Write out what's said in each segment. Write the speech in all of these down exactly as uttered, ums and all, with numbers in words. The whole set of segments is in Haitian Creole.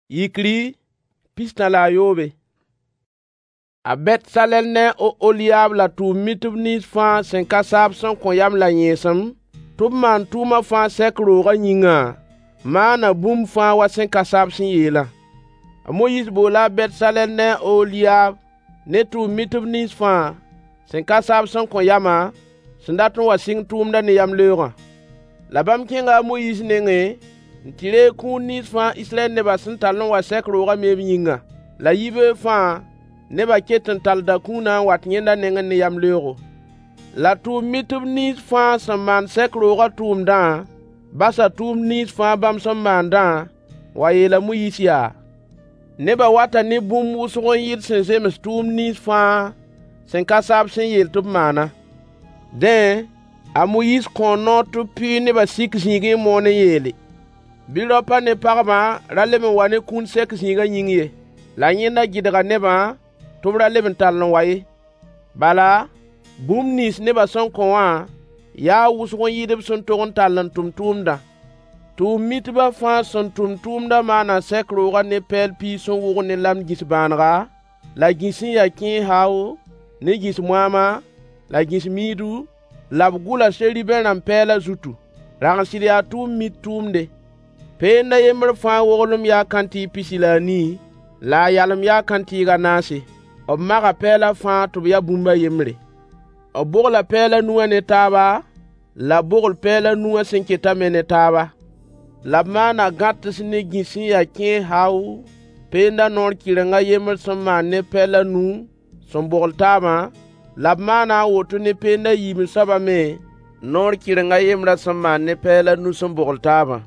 Yikri pista la yobe. A bet salel ne o oliab la tu mitub nis fan sen kasab son kon yam la yesam. Tub man tuma fan sek roga nyinga. Mana bum fan wa sen kasab sin yela. A Moïse bola bet salel ne o oliab ne tu mitub nis fan sen kasab son kon yama. Sendaton wa sing tum da ne yam leura. La bam kinga Moïse nenge. Ntire kun nis fan Israel ne ba sin talon wa sek roga me nyinga. La yibe fan ne ba ketan tal da kuna wat nyenda nenga ne yam leuro. La tu mitub nis fan saman sek roga tum da. Basa tum nis fan bam saman da. Wa yela Moïse ya. Ne ba wata ne bum usugon yir sen zemes tum nis fan sen kasab sen yel tub mana. Den a Moïse kono tu pi ne ba sik zingi mo ne yele. Bilopa ne parma raleme wane kun sek zinga nyingye. La nyenda gidra neba tubra leben talon waye. Bala bum nis neba son konwa ya wusgon yideb son togon talon tum tumda. Tu mitba fa son tum tumda mana sek roga ne pel pi son wogo ne lam gis banra. La gisin ya kin hao ne gis mwama la gis midu labgula sheri benam pela zutu. Rangsili ya tu mit tumde. Penda yemmer fa wogolum ya kanti pisila ni la yalum ya kanti ga nasi o maga pela fa to ya bumba yemre o bogla pela nuwa ne taba la bogl pela nuwa senketa mene taba la mana gattes ne gisi ya kin haw penda nor kirenga yemmer sama ne pela nu son bogl taba la mana woto ne penda yimi saba me nor kirenga yemra sama ne pela nu son bogl taba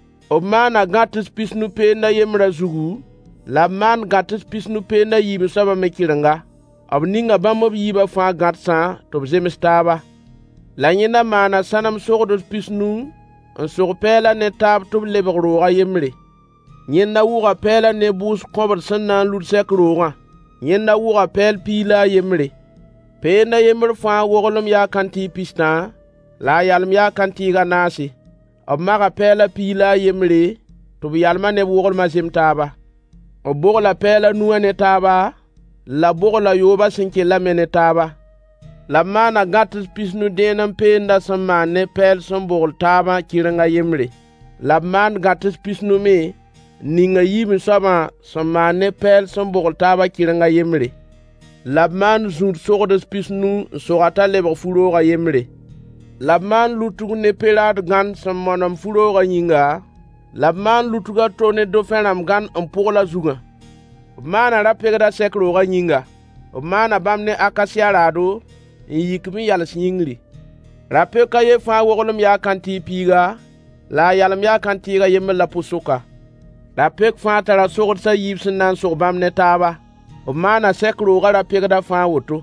o mana gatis pisnu penda yemra zugu la man gatis pisnu penda yibi saba me kiranga ob ninga bamob yiba fa gatsa to zemestaba la nyina mana sanam sogdos pisnu on sog pela ne tab to lebro ga yemre nyina wuga pela ne bus kobar sanna lud sekroga nyina wuga pel pila yemre penda yemre fa wogolum ya kanti pista la yalm ya kanti ga nasi ob maga pela pila yemre to yalma ne wogol mazim taba o bogla pela nuwa ne taba la bogla yoba sinke la mene taba la mana gatis pisnu denam penda sama ne pel som bogl taba kiranga yemre la man gatis pisnu me ninga yimi sama sama ne pel som bogl taba kiranga yemre la man zur sogdes pisnu sogata lebo furo ga yemre la man lutugu ne pelad gan sammonam furo ga nyinga la man lutuga tone do fenam gan ampola zuga mana rapegda sekro ga nyinga mana bamne akasia rado yikmi yal singri rapeka ye fa wogolum ya kanti piga la yalam ya kanti ga yem la pusuka rapek fa tara sogor sa yibsin nan so bamne taba mana sekro ga rapegda fa woto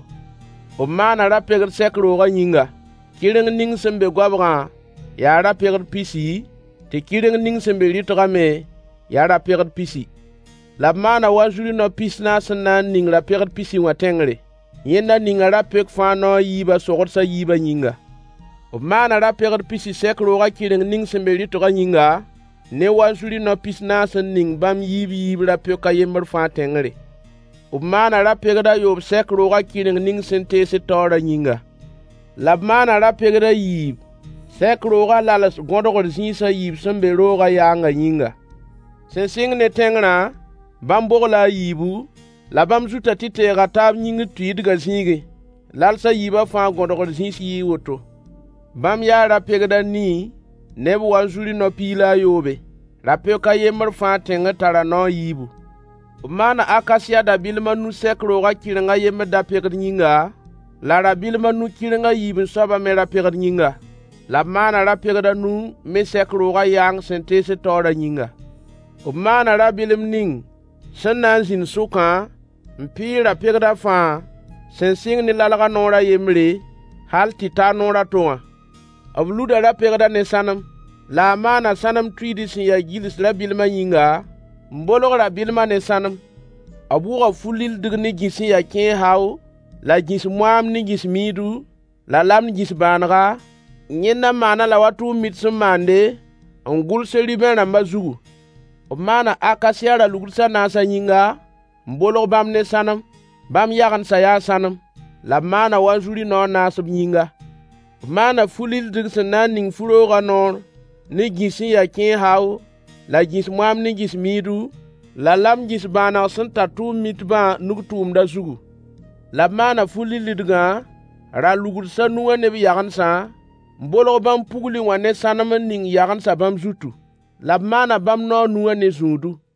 mana rapegda sekro ga nyinga kiring ning sembe gwabra ya rapegda pisi te kiring ning sembe litoga me ya rapegda pisi la mana wazuri no pisna sana ning la pegd pisi wa tengre yenda ning la pek fa no yiba sogor sa yiba nyinga o mana la pegd pisi sekro ga kiring ning sembeli to ga nyinga ne wazuri no pisna san ning bam yibi yibi la pek ka yember fa tengre o mana la pegda yob sekro ga kiring ning sente se tora nyinga la mana la pegda yib sekro ga lalas gondogor zinsa yib sembelo ga yanga nyinga sen sing ne tengra bam bogla yibu la bam zuta tite ga tab nyingi tuid ga zingi lalsa yiba fa gondogol zinsi yi woto bam ya rapegda ni nebu wanzuli no pila yobe rapeka yemmer fa tenga tara no yibu mana akasia da bilma nu sekro ga kirenga yemme da pegd nyinga la ra bilma nu kirenga yibu saba me rapegd nyinga la mana rapegda nu me sekro ga yang sente se tora nyinga mana ra bilim ning sannan zin suka mpira pegda fa sensing ni lalaga nora yemre hal tita nora toa abluda ra pegda ne sanam la mana sanam twidi sin ya gilis la bilma yinga mbolo ra bilma ne sanam abuga fulil digni gisi ya ken haw la gis muam ni gis midu la lam gis banra nyena mana la watu mitsumande ngul seli bena mazugu b maana akasia ra lugdsa naasa yĩnga n bolg bãmb ne sãnem, bãmb yagensa yaa sãnem, la b maana wanzuri noor naasb yĩnga. B maana fulildg sẽn na n ning fu-roogã noor, ne gĩs sẽn ya kẽes-hao, la gĩs moam ne gĩs miidu, la lam gĩs bãaneg sẽn tar tʋʋm mitbã nug-tʋʋmdã zugu. La b maana fulildgã ra lugdsa nuwã ne b yagensã, n bolg bãmb pugli wã ne sãnem n ning yagensa bãmb zutu, la b maana bãmb nao nuwã ne zũudu.